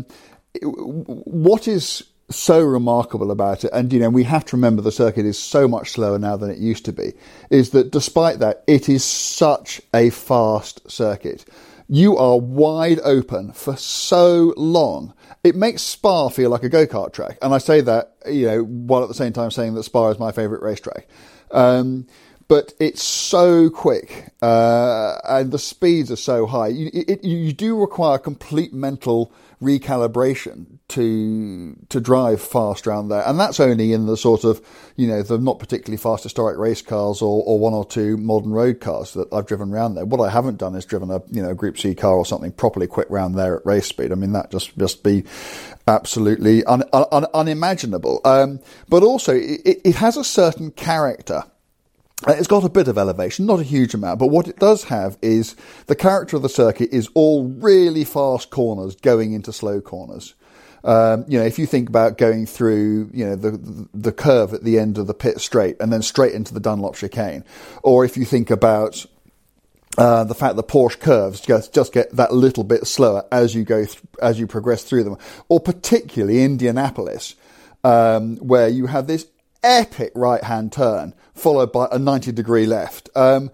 What is so remarkable about it, and we have to remember the circuit is so much slower now than it used to be, is that despite that, it is such a fast circuit. You are wide open for so long. It makes Spa feel like a go-kart track. And I say that, while at the same time saying that Spa is my favourite racetrack. But it's so quick, and the speeds are so high. You do require complete mental recalibration to drive fast around there, and that's only in the sort of the not particularly fast historic race cars or one or two modern road cars that I've driven around there. What I haven't done is driven a Group C car or something properly quick round there at race speed. I mean, that just be absolutely unimaginable. But also it has a certain character. It's got a bit of elevation, not a huge amount, but what it does have is the character of the circuit is all really fast corners going into slow corners. If you think about going through, the curve at the end of the pit straight and then straight into the Dunlop chicane, or if you think about the fact that Porsche curves just get that little bit slower as you as you progress through them, or particularly Indianapolis, where you have this epic right-hand turn followed by a 90-degree left. And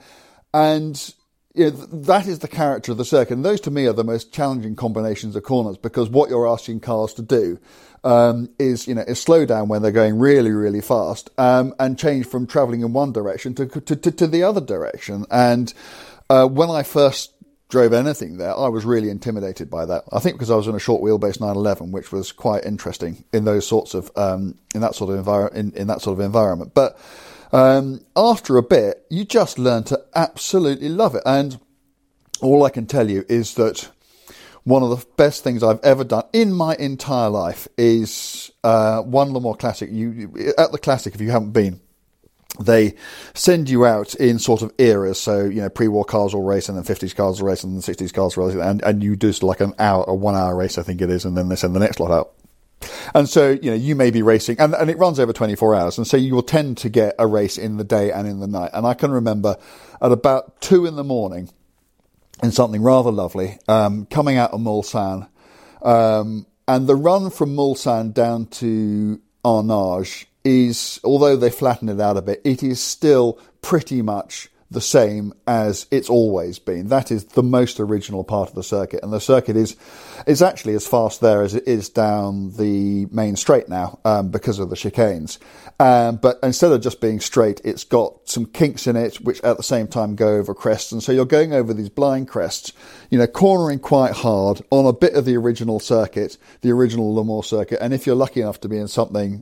that is the character of the circuit. And those, to me, are the most challenging combinations of corners, because what you're asking cars to do is slow down when they're going really, really fast, and change from travelling in one direction to the other direction. And when I first drove anything there, I was really intimidated by that. I think because I was in a short wheelbase 911, which was quite interesting in those sorts of in that sort of environment. But after a bit, you just learn to absolutely love it. And all I can tell you is that one of the best things I've ever done in my entire life is one Le Mans Classic. At the Classic, if you haven't been, they send you out in sort of eras. So, pre-war cars will race, and then 50s cars will race, and then 60s cars will race, and you do like a 1 hour race, I think it is, and then they send the next lot out. And so, you may be racing, and it runs over 24 hours, and so you will tend to get a race in the day and in the night. And I can remember at about 2 a.m, in something rather lovely, coming out of Mulsanne, and the run from Mulsanne down to Arnage is, although they flatten it out a bit, it is still pretty much the same as it's always been. That is the most original part of the circuit, and the circuit is actually as fast there as it is down the main straight now, because of the chicanes. But instead of just being straight, it's got some kinks in it, which at the same time go over crests, and so you're going over these blind crests, cornering quite hard on a bit of the original circuit, the original Le Mans circuit. And if you're lucky enough to be in something,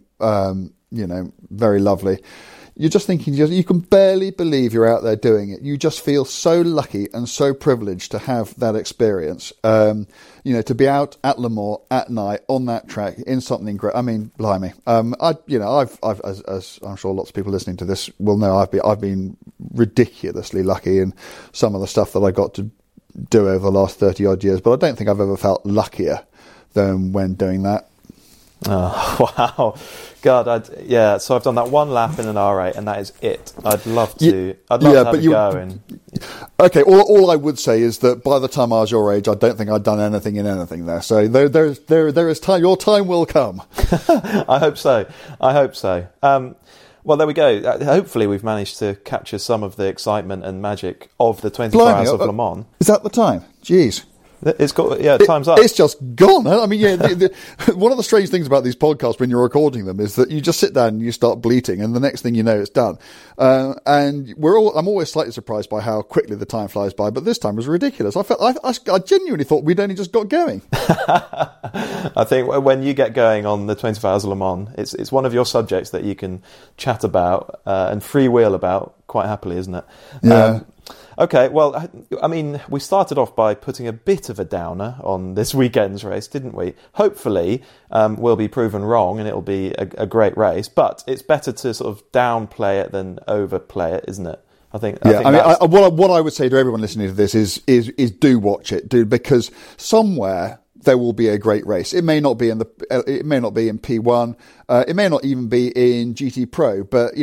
very lovely, you're just thinking, you can barely believe you're out there doing it. You just feel so lucky and so privileged to have that experience. To be out at Le Mans at night on that track in something great. I mean, blimey. I've as I'm sure lots of people listening to this will know, I've been ridiculously lucky in some of the stuff that I got to do over the last 30 odd years, but I don't think I've ever felt luckier than when doing that. Oh, wow. God, so I've done that one lap in an R8 and that is it. I'd love to have a go. Okay, all I would say is that by the time I was your age, I don't think I'd done anything in anything there. So there is time. Your time will come. I hope so. Well, there we go. Hopefully we've managed to capture some of the excitement and magic of the 24 Hours of Le Mans. Is that the time? Jeez. It's got time's up. It's just gone. I mean, one of the strange things about these podcasts when you're recording them is that you just sit down and you start bleating, and the next thing you know, it's done. And I'm always slightly surprised by how quickly the time flies by, but this time was ridiculous. I genuinely thought we'd only just got going. I think when you get going on the 24 Hours of Le Mans, it's one of your subjects that you can chat about and freewheel about quite happily, isn't it? Yeah. Okay, well, I mean, we started off by putting a bit of a downer on this weekend's race, didn't we? Hopefully, we'll be proven wrong and it'll be a great race, but it's better to sort of downplay it than overplay it, isn't it? I think what I would say to everyone listening to this is do watch it, because somewhere there will be a great race. It may not be in P1, it may not even be in GT Pro, but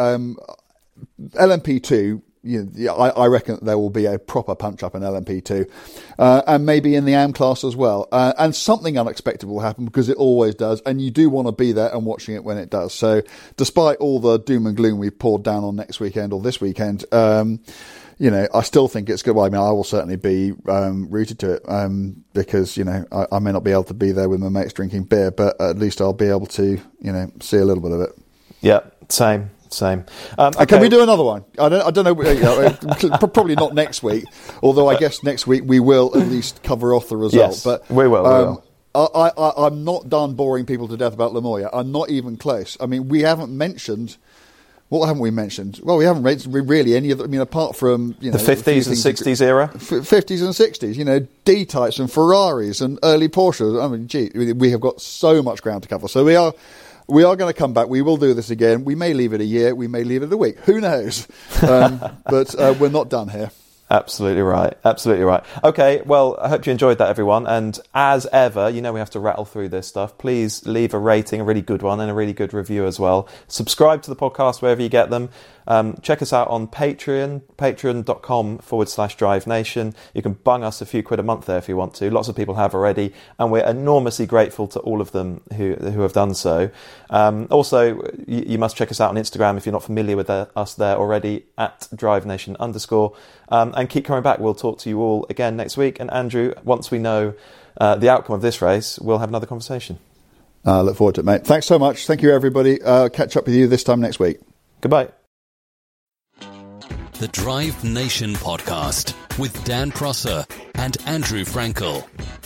LMP2. I reckon there will be a proper punch-up in LMP2 and maybe in the AM class as well. And something unexpected will happen because it always does, and you do want to be there and watching it when it does. So despite all the doom and gloom we've poured down on next weekend or this weekend, I still think it's good. Well, I mean, I will certainly be rooted to it because, I may not be able to be there with my mates drinking beer, but at least I'll be able to, see a little bit of it. Yeah, same. Okay. Can we do another one? I don't know. Probably not next week. Although I guess next week we will at least cover off the result. Yes, but we will. I'm not done boring people to death about Le Mans yet. I'm not even close. I mean, we haven't mentioned. What haven't we mentioned? Well, we haven't mentioned really any other. I mean, apart from the 50s and 60s era, 50s and 60s. D-types and Ferraris and early Porsches. I mean, we have got so much ground to cover. So we are going to come back. We will do this again. We may leave it a year. We may leave it a week. Who knows? But we're not done here. Absolutely right. Okay, well, I hope you enjoyed that, everyone. And as ever, we have to rattle through this stuff. Please leave a rating, a really good one, and a really good review as well. Subscribe to the podcast wherever you get them. Check us out on Patreon, patreon.com/Drive Nation. You can bung us a few quid a month there if you want to. Lots of people have already, and we're enormously grateful to all of them who have done so. Also, you must check us out on Instagram if you're not familiar with us there already, @DriveNation_. And keep coming back. We'll talk to you all again next week. And Andrew, once we know the outcome of this race, we'll have another conversation. I look forward to it, mate. Thanks so much. Thank you, everybody. Catch up with you this time next week. Goodbye. The Drive Nation podcast with Dan Prosser and Andrew Frankel.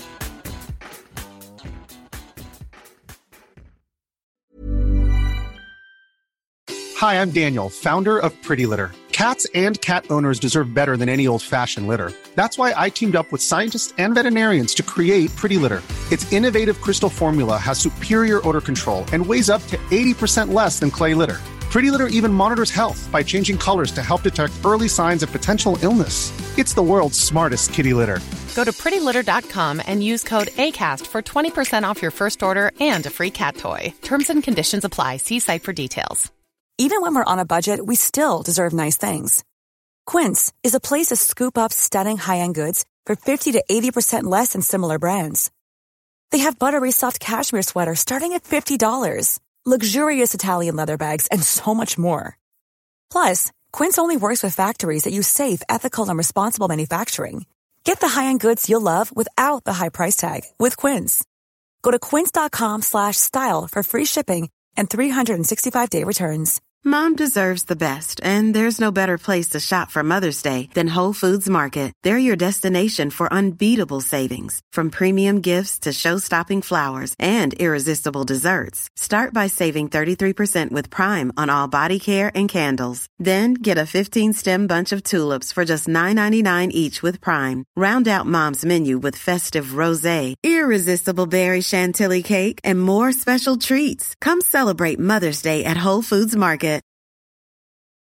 Hi, I'm Daniel, founder of Pretty Litter. Cats and cat owners deserve better than any old-fashioned litter. That's why I teamed up with scientists and veterinarians to create Pretty Litter. Its innovative crystal formula has superior odor control and weighs up to 80% less than clay litter. Pretty Litter even monitors health by changing colors to help detect early signs of potential illness. It's the world's smartest kitty litter. Go to prettylitter.com and use code ACAST for 20% off your first order and a free cat toy. Terms and conditions apply. See site for details. Even when we're on a budget, we still deserve nice things. Quince is a place to scoop up stunning high-end goods for 50 to 80% less than similar brands. They have buttery soft cashmere sweaters starting at $50, luxurious Italian leather bags, and so much more. Plus, Quince only works with factories that use safe, ethical, and responsible manufacturing. Get the high-end goods you'll love without the high price tag with Quince. Go to quince.com/style for free shipping and 365-day returns. Mom deserves the best, and there's no better place to shop for Mother's Day than Whole Foods Market. They're your destination for unbeatable savings, from premium gifts to show-stopping flowers and irresistible desserts. Start by saving 33% with Prime on all body care and candles. Then get a 15-stem bunch of tulips for just $9.99 each with Prime. Round out Mom's menu with festive rosé, irresistible berry chantilly cake, and more special treats. Come celebrate Mother's Day at Whole Foods Market.